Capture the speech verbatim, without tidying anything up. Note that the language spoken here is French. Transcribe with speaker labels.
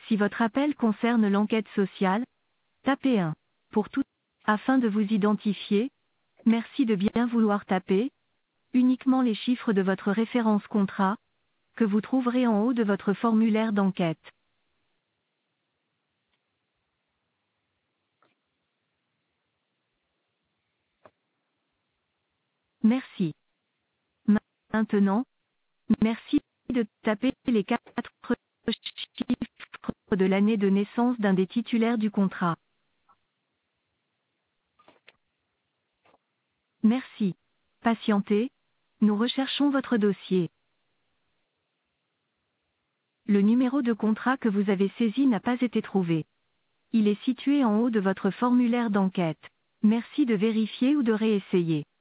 Speaker 1: Si votre appel concerne l'enquête sociale, tapez un. Pour tout, afin de vous identifier, merci de bien vouloir taper uniquement les chiffres de votre référence contrat, que vous trouverez en haut de votre formulaire d'enquête. Merci. Maintenant, merci de taper les quatre chiffres de l'année de naissance d'un des titulaires du contrat. Merci. Patientez, nous recherchons votre dossier. Le numéro de contrat que vous avez saisi n'a pas été trouvé. Il est situé en haut de votre formulaire d'enquête. Merci de vérifier ou de réessayer.